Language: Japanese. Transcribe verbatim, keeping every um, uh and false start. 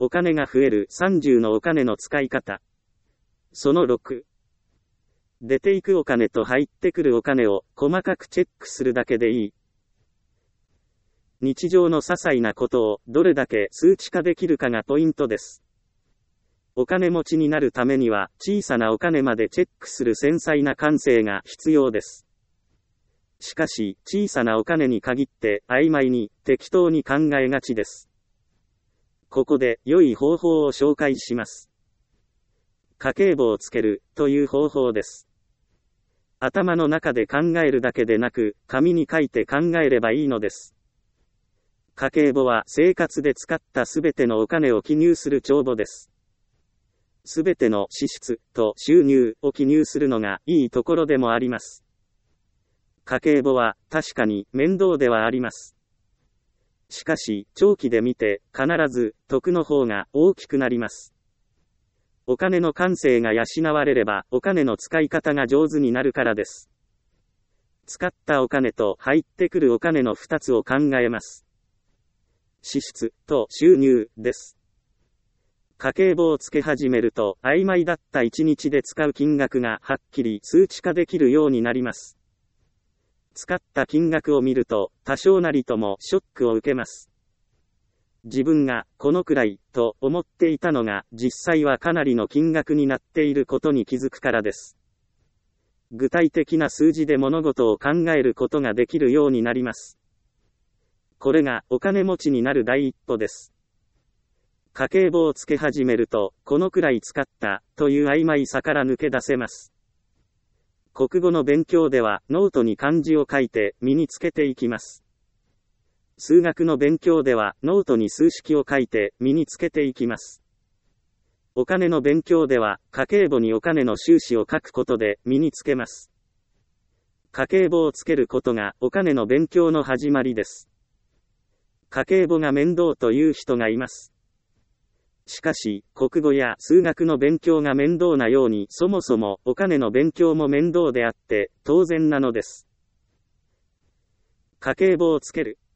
お金が増えるさんじゅうのお金の使い方。そのろく。出ていくお金と入ってくるお金を細かくチェックするだけでいい。日常の些細なことをどれだけ数値化できるかがポイントです。お金持ちになるためには小さなお金までチェックする繊細な感性が必要です。しかし、小さなお金に限って曖昧に適当に考えがちです。ここで良い方法を紹介します。家計簿をつけるという方法です。頭の中で考えるだけでなく、紙に書いて考えればいいのです。家計簿は生活で使ったすべてのお金を記入する帳簿です。すべての支出と収入を記入するのがいいところでもあります。家計簿は確かに面倒ではあります。しかし、長期で見て必ず得の方が大きくなります。お金の感性が養われればお金の使い方が上手になるからです。使ったお金と入ってくるお金のふたつを考えます。支出と収入です。家計簿をつけ始めると曖昧だったいちにちで使う金額がはっきり数値化できるようになります。使った金額を見ると多少なりともショックを受けます。自分がこのくらいと思っていたのが実際はかなりの金額になっていることに気づくからです。具体的な数字で物事を考えることができるようになります。これがお金持ちになる第一歩です。家計簿をつけ始めると、このくらい使ったという曖昧さから抜け出せます。国語の勉強ではノートに漢字を書いて身につけていきます。数学の勉強ではノートに数式を書いて身につけていきます。お金の勉強では家計簿にお金の収支を書くことで身につけます。家計簿をつけることがお金の勉強の始まりです。家計簿が面倒という人がいます。しかし、国語や数学の勉強が面倒なように、そもそもお金の勉強も面倒であって、当然なのです。家計簿をつける。